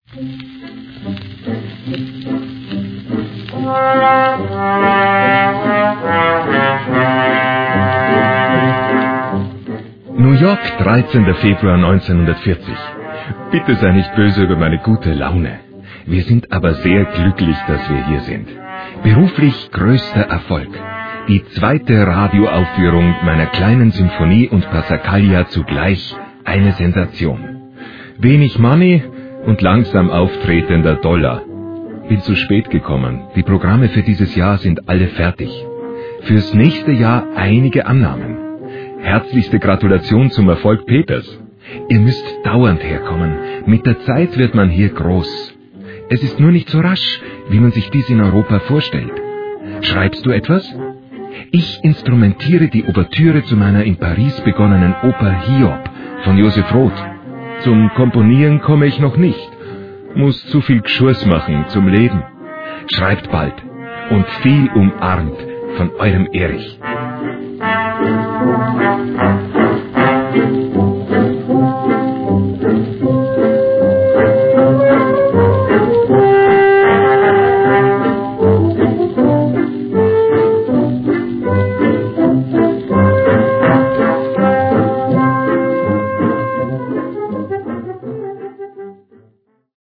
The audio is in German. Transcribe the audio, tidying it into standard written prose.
New York, 13. Februar 1940. Bitte sei nicht böse über meine gute Laune. Wir sind aber sehr glücklich, dass wir hier sind. Beruflich größter Erfolg. Die zweite Radioaufführung meiner kleinen Symphonie und Passacaglia zugleich eine Sensation. Wenig Money und langsam auftretender Dollar. Bin zu spät gekommen. Die Programme für dieses Jahr sind alle fertig. Fürs nächste Jahr einige Annahmen. Herzlichste Gratulation zum Erfolg Peters. Ihr müsst dauernd herkommen. Mit der Zeit wird man hier groß. Es ist nur nicht so rasch, wie man sich dies in Europa vorstellt. Schreibst du etwas? Ich instrumentiere die Ouvertüre zu meiner in Paris begonnenen Oper Hiob von Joseph Roth. Zum Komponieren komme ich noch nicht. Muss zu viel Gschurs machen zum Leben. Schreibt bald und viel umarmt von eurem Erich.